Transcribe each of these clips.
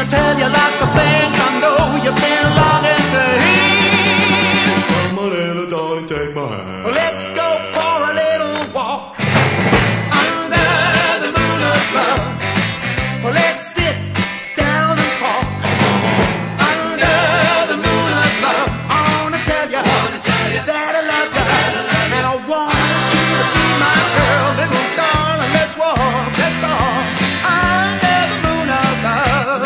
tell you lots of things I know you've been longing to hear. Come on, little darling, take my hand. Let's go for a little walk under the moon of love. Let's sit down and talk under the moon of love. I wanna tell you that I love you, and I want you to be my girl, little darling. Let's walk, let's talk under the moon of love.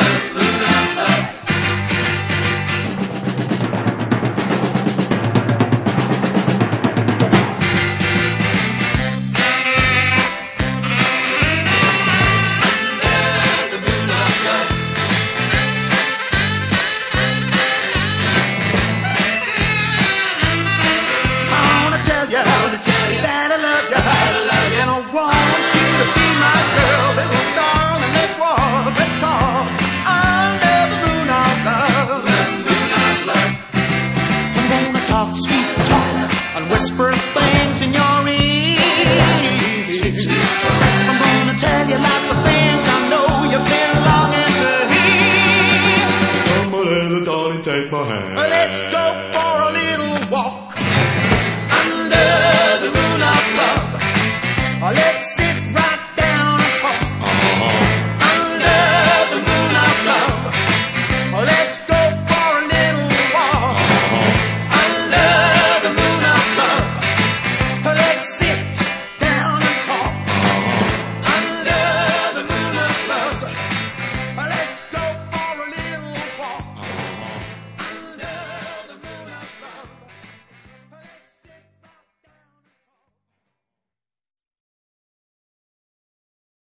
That I love you, and I want you to be my girl, little darling. Let's walk, let's talk under the moon of love. I'm gonna talk sweet talk and whisper things in your ear. I'm gonna tell you lots of things I know you've been longing to hear. Come on, little darling, take my hand. Let's go for